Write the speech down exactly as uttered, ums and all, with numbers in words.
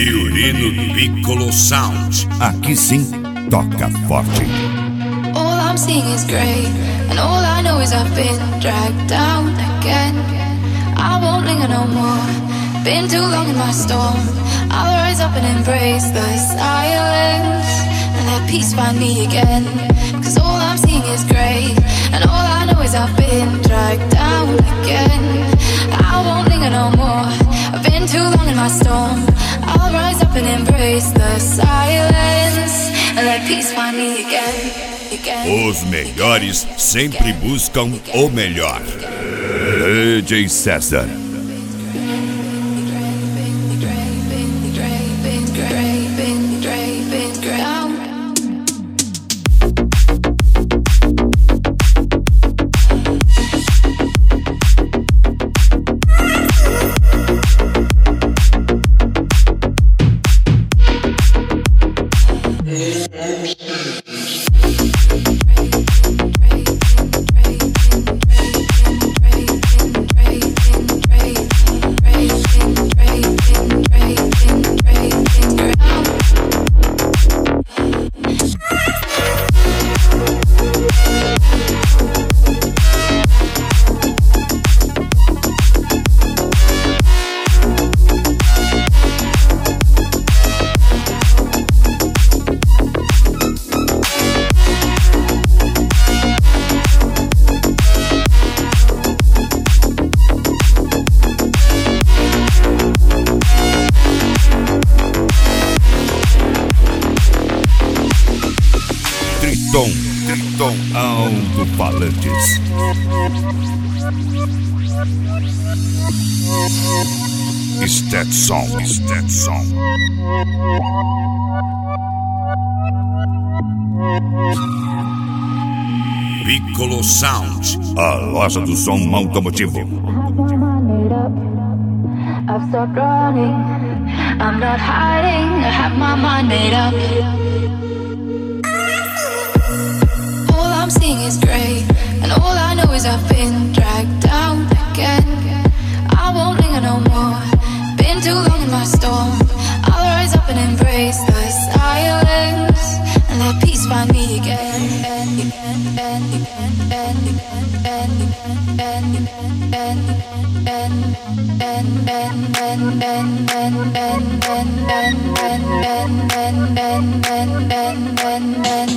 Violino Piccolo Sound. Aqui sim, toca forte. All I'm seeing is grey, and all I know is I've been dragged down again. I won't linger no more, been too long in my storm. I'll rise up and embrace the silence, and let peace find me again. Cause all I'm seeing is grey, and all I know is I've been dragged down again. I won't linger no more, I've been too long in my storm. I'll rise up and embrace the silence, and let peace find me again, again. Os melhores sempre buscam o melhor. D J César. Triton, Triton, alto-falantes. Stetson, Stetson. Piccolo Sound, a loja do som automotivo. I've stopped running, I'm not hiding, I have my mind made up. All I'm seeing is grey, and all I know is I've been dragged down again. I won't linger no more, been too long in my storm. I'll rise up and embrace the silence, and let peace find me again. And